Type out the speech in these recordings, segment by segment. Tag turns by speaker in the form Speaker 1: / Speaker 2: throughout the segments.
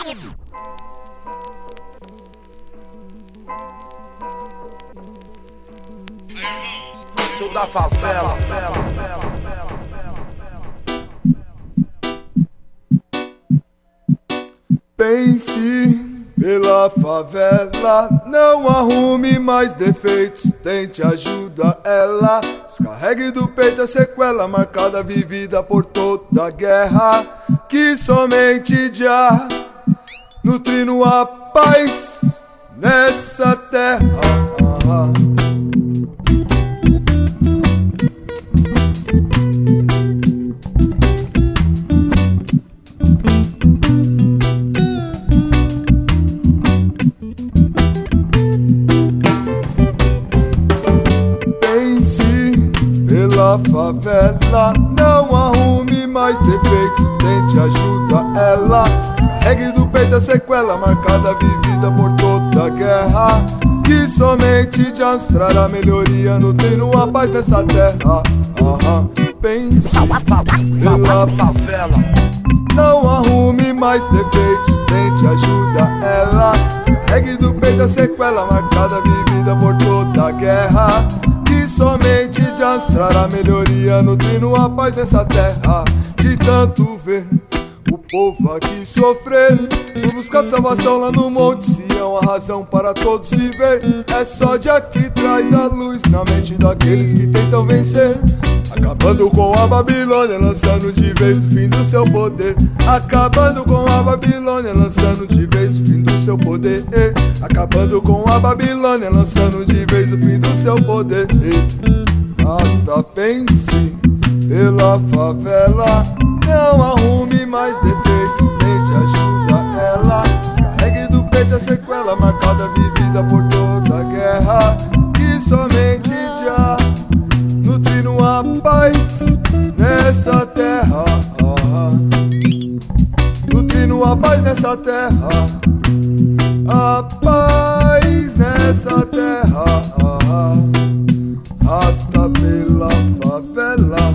Speaker 1: Sou da favela.
Speaker 2: Pense pela favela, não arrume mais defeitos, tente ajuda ela. Descarregue do peito a sequela marcada, vivida por toda a guerra, que somente já nutrindo a paz nessa terra. Pela favela, não arrume mais defeitos, tente ajuda ela. Descarregue do peito a sequela marcada, vivida por toda a guerra, que somente já trará melhoria, nutrindo a paz nessa terra. Pense pela favela, não arrume mais defeitos, tente ajuda ela. Descarregue do peito a sequela marcada, vivida por toda a guerra, que somente já trará melhoria, nutrindo a paz nessa terra. De tanto ver o povo aqui sofrer, por buscar salvação lá no Monte Sião, a razão para todos viver. É só de aqui traz a luz na mente daqueles que tentam vencer, acabando com a Babilônia, lançando de vez o fim do seu poder. Acabando com a Babilônia, lançando de vez o fim do seu poder. Acabando com a Babilônia, lançando de vez o fim do seu poder. Basta pense pela favela, não arrume mais defeitos, tente ajuda ela. Descarregue do peito a sequela marcada, vivida por toda a guerra, que somente já nutrindo a paz nessa terra. Nutrindo a paz nessa terra, a paz nessa terra. Rasta pela favela,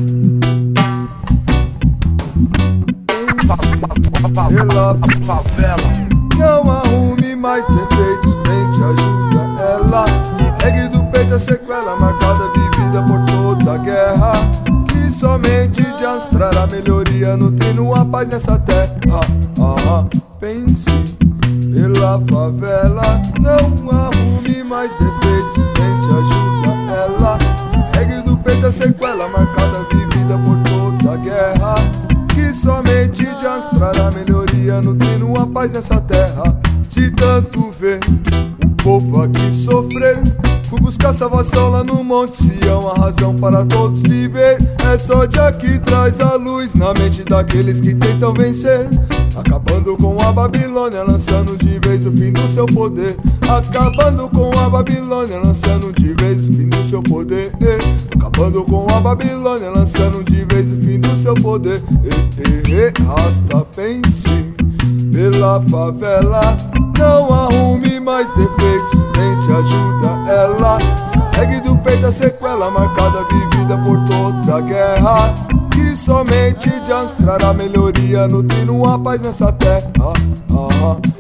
Speaker 2: pela favela, não arrume mais defeitos, tente ajuda ela. Descarregue do peito a sequela marcada, vivida por toda a guerra, que somente já trará melhoria, nutrindo a paz nessa terra. Pense pela favela, não arrume mais defeitos, tente ajuda ela. Descarregue do peito a sequela marcada, vivida por toda a guerra, que somente já trará melhoria, nutrindo a paz nessa terra. De tanto ver o povo aqui sofrer, por buscar salvação lá no Monte Sião, a razão para todos viver. É só de aqui traz a luz na mente daqueles que tentam vencer, acabando com a Babilônia, lançando de vez o fim do seu poder. Acabando com a Babilônia, lançando de vez o fim do seu poder. Acabando com a Babilônia, lançando de vez o fim do seu poder. Rasta pense pela favela, não arrume mais defeitos, tente ajuda ela. Descarregue do peito a sequela marcada, vivida por toda a guerra, que somente já trará melhoria, nutrindo a paz nessa terra.